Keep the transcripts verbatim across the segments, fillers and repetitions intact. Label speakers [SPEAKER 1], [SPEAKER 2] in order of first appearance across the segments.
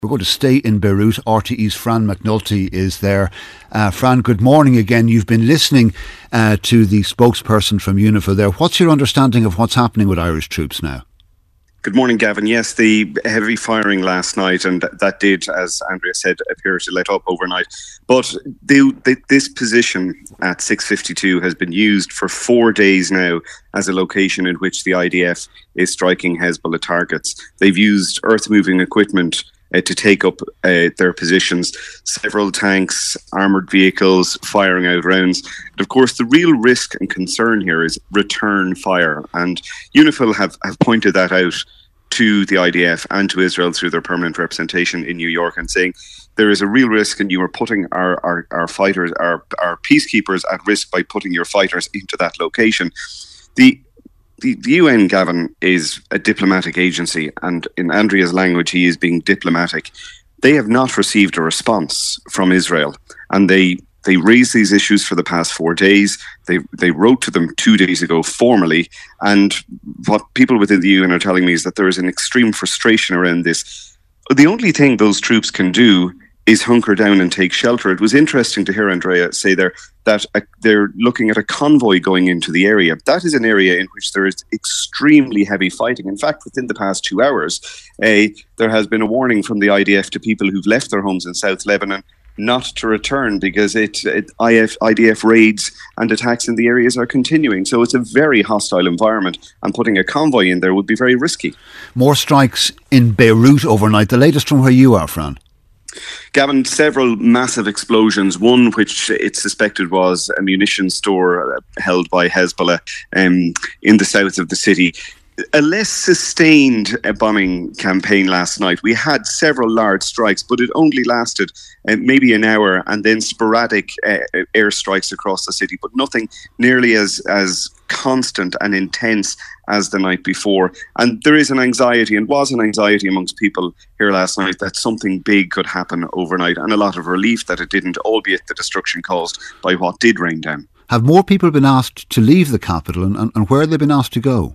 [SPEAKER 1] We're going to stay in Beirut. R T E's Fran McNulty is there. Uh, Fran, good morning again. You've been listening uh, to the spokesperson from UNIFIL there. What's your understanding of what's happening with Irish troops now?
[SPEAKER 2] Good morning, Gavin. Yes, the heavy firing last night, and that did, as Andrea said, appear to let up overnight. But the, the, this position at six fifty-two has been used for four days now as a location in which the I D F is striking Hezbollah targets. They've used earth-moving equipment Uh, to take up uh, their positions, several tanks, armoured vehicles, firing out rounds. And of course, the real risk and concern here is return fire. And UNIFIL have, have pointed that out to the I D F and to Israel through their permanent representation in New York, and saying there is a real risk, and you are putting our, our, our fighters, our, our peacekeepers at risk by putting your fighters into that location. The The, the U N, Gavin, is a diplomatic agency, and in Andrea's language, he is being diplomatic. They have not received a response from Israel, and they they raised these issues for the past four days. They they wrote to them two days ago formally, and what people within the U N are telling me is that there is an extreme frustration around this. The only thing those troops can do is hunker down and take shelter. It was interesting to hear Andrea say there that uh, they're looking at a convoy going into the area. That is an area in which there is extremely heavy fighting. In fact, within the past two hours, uh, there has been a warning from the I D F to people who've left their homes in South Lebanon not to return, because it, it I F, I D F raids and attacks in the areas are continuing. So it's a very hostile environment, and putting a convoy in there would be very risky.
[SPEAKER 1] More strikes in Beirut overnight. The latest from where you are, Fran.
[SPEAKER 2] Gavin, several massive explosions, one which it's suspected was a munitions store held by Hezbollah um, in the south of the city. A less sustained uh, bombing campaign last night. We had several large strikes, but it only lasted uh, maybe an hour, and then sporadic uh, airstrikes across the city, but nothing nearly as as constant and intense as the night before. And there is an anxiety, and was an anxiety amongst people here last night, that something big could happen overnight, and a lot of relief that it didn't, albeit the destruction caused by what did rain down.
[SPEAKER 1] Have more people been asked to leave the capital, and, and, and where have they been asked to go?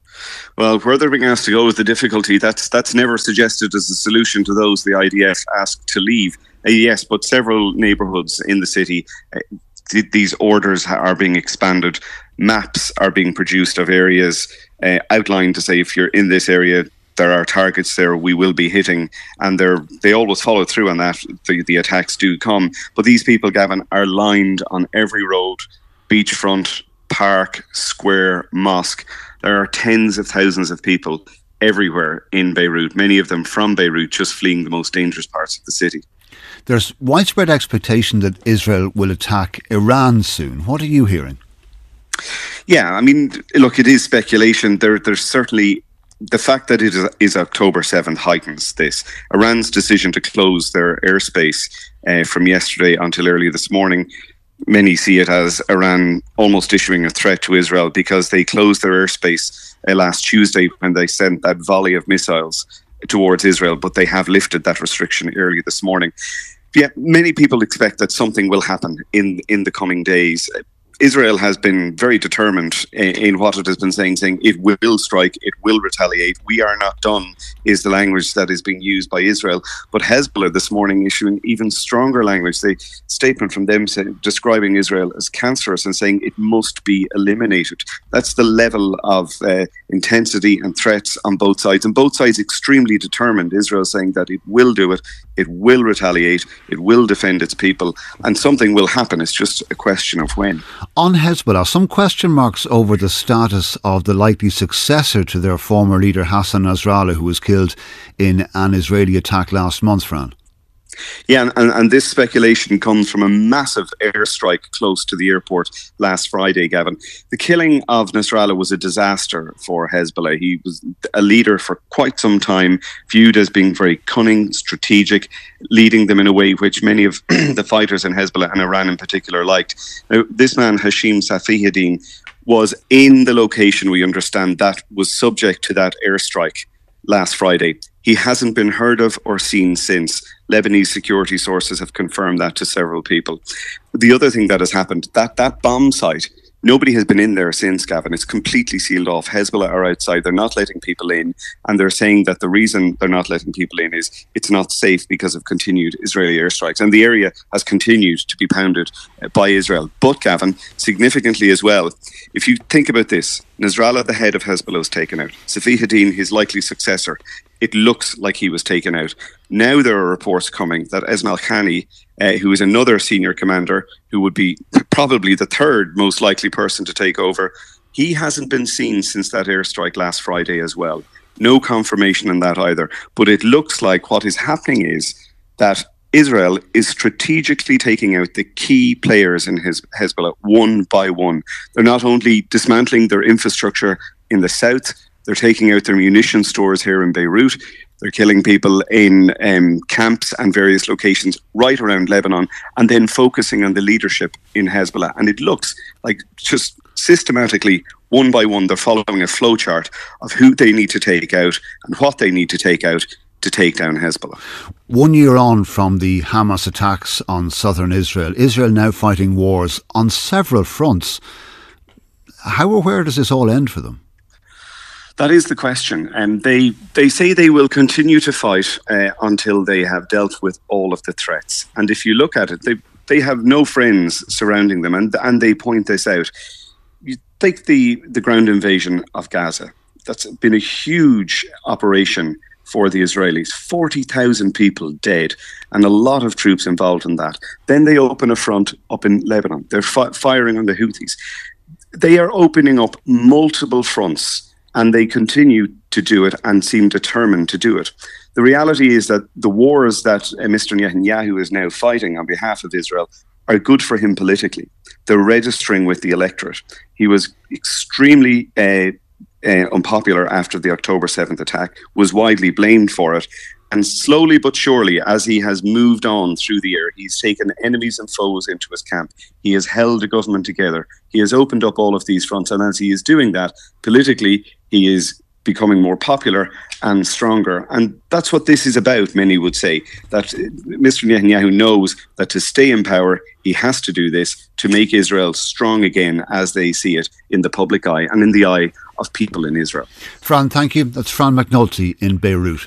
[SPEAKER 2] Well, where they're being asked to go is the difficulty. That's that's never suggested as a solution to those the I D F asked to leave. Uh, yes, but several neighbourhoods in the city, uh, th- these orders are being expanded. Maps are being produced of areas uh, outlined to say, if you're in this area, there are targets there we will be hitting, and they're they always follow through on that. The, the attacks do come, but these people, Gavin, are lined on every road, beachfront, park, square, mosque. There are tens of thousands of people everywhere in Beirut, many of them from Beirut, just fleeing the most dangerous parts of the city.
[SPEAKER 1] There's widespread expectation that Israel will attack Iran soon. What are you hearing?
[SPEAKER 2] Yeah, I mean, look, it is speculation. There, there's certainly the fact that it is, is October seventh heightens this. Iran's decision to close their airspace uh, from yesterday until early this morning, many see it as Iran almost issuing a threat to Israel, because they closed their airspace uh, last Tuesday when they sent that volley of missiles towards Israel, but they have lifted that restriction early this morning. Yeah, many people expect that something will happen in, in the coming days. Israel has been very determined in, in what it has been saying, saying it will strike, it will retaliate. We are not done, is the language that is being used by Israel. But Hezbollah this morning issuing even stronger language. The statement from them say, describing Israel as cancerous and saying it must be eliminated. That's the level of uh, intensity and threats on both sides. And both sides extremely determined. Israel saying that it will do it, it will retaliate, it will defend its people, and something will happen. It's just a question of when.
[SPEAKER 1] On Hezbollah, some question marks over the status of the likely successor to their former leader Hassan Nasrallah, who was killed in an Israeli attack last month, Fran.
[SPEAKER 2] Yeah, and, and this speculation comes from a massive airstrike close to the airport last Friday, Gavin. The killing of Nasrallah was a disaster for Hezbollah. He was a leader for quite some time, viewed as being very cunning, strategic, leading them in a way which many of the fighters in Hezbollah and Iran in particular liked. Now, this man, Hashim Safiuddin, was in the location, we understand, that was subject to that airstrike last Friday. He hasn't been heard of or seen since. Lebanese security sources have confirmed that to several people. The other thing that has happened, that that bomb site Nobody has been in there since, Gavin. It's completely sealed off. Hezbollah are outside. They're not letting people in. And they're saying that the reason they're not letting people in is it's not safe because of continued Israeli airstrikes. And the area has continued to be pounded by Israel. But, Gavin, significantly as well, if you think about this, Nasrallah, the head of Hezbollah, was taken out. Safi Hadin, his likely successor, it looks like he was taken out. Now there are reports coming that Esmail Khani, uh, who is another senior commander, who would be probably the third most likely person to take over, he hasn't been seen since that airstrike last Friday as well. No confirmation on that either. But it looks like what is happening is that Israel is strategically taking out the key players in his Hezbollah one by one. They're not only dismantling their infrastructure in the south, they're taking out their munition stores here in Beirut. They're killing people in um, camps and various locations right around Lebanon, and then focusing on the leadership in Hezbollah. And it looks like just systematically, one by one, they're following a flowchart of who they need to take out and what they need to take out to take down Hezbollah.
[SPEAKER 1] One year on from the Hamas attacks on southern Israel, Israel now fighting wars on several fronts. How or where does this all end for them?
[SPEAKER 2] That is the question. And they, they say they will continue to fight uh, until they have dealt with all of the threats. And if you look at it, they they have no friends surrounding them. And, and they point this out. You take the, the ground invasion of Gaza. That's been a huge operation for the Israelis. forty thousand people dead and a lot of troops involved in that. Then they open a front up in Lebanon. They're fi- firing on the Houthis. They are opening up multiple fronts. And they continue to do it and seem determined to do it. The reality is that the wars that uh, Mister Netanyahu is now fighting on behalf of Israel are good for him politically. They're registering with the electorate. He was extremely uh, uh, unpopular after the October seventh attack, was widely blamed for it. And slowly but surely, as he has moved on through the year, he's taken enemies and foes into his camp. He has held the government together. He has opened up all of these fronts. And as he is doing that, politically, he is becoming more popular and stronger. And that's what this is about, many would say, that Mister Netanyahu knows that to stay in power, he has to do this to make Israel strong again as they see it in the public eye and in the eye of people in Israel.
[SPEAKER 1] Fran, thank you. That's Fran McNulty in Beirut.